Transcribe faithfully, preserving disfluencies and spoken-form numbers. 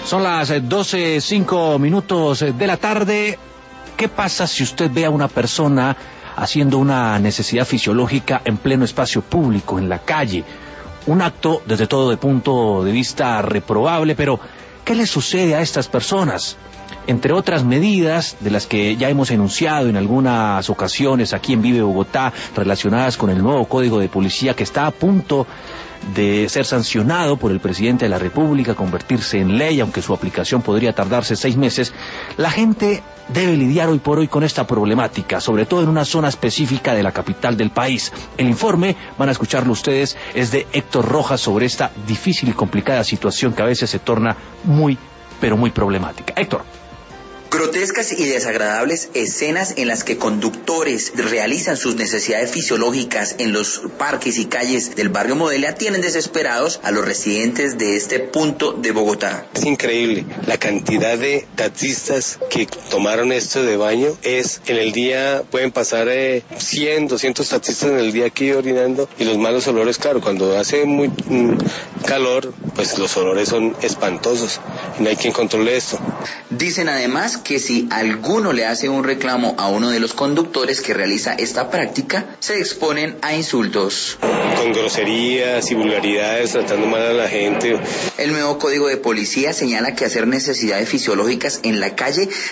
Son las doce cinco minutos de la tarde. ¿Qué pasa si usted ve a una persona haciendo una necesidad fisiológica en pleno espacio público, en la calle? Un acto, desde todo de punto de vista, reprobable, pero ¿qué le sucede a estas personas? Entre otras medidas, de las que ya hemos enunciado en algunas ocasiones aquí en Vive Bogotá, relacionadas con el nuevo Código de Policía que está a punto de ser sancionado por el presidente de la República, convertirse en ley, aunque su aplicación podría tardarse seis meses, la gente debe lidiar hoy por hoy con esta problemática, sobre todo en una zona específica de la capital del país. El informe, van a escucharlo ustedes, es de Héctor Rojas sobre esta difícil y complicada situación que a veces se torna muy, pero muy problemática. Héctor. Grotescas y desagradables escenas en las que conductores realizan sus necesidades fisiológicas en los parques y calles del barrio Modelia tienen desesperados a los residentes de este punto de Bogotá. Es increíble la cantidad de taxistas que tomaron esto de baño. Es en el día pueden pasar eh, cien, doscientos taxistas en el día aquí orinando, y los malos olores, claro, cuando hace muy mm, calor, pues los olores son espantosos y no hay quien controle esto. Dicen además que si alguno le hace un reclamo a uno de los conductores que realiza esta práctica, se exponen a insultos. Con groserías y vulgaridades, tratando mal a la gente. El nuevo Código de Policía señala que hacer necesidades fisiológicas en la calle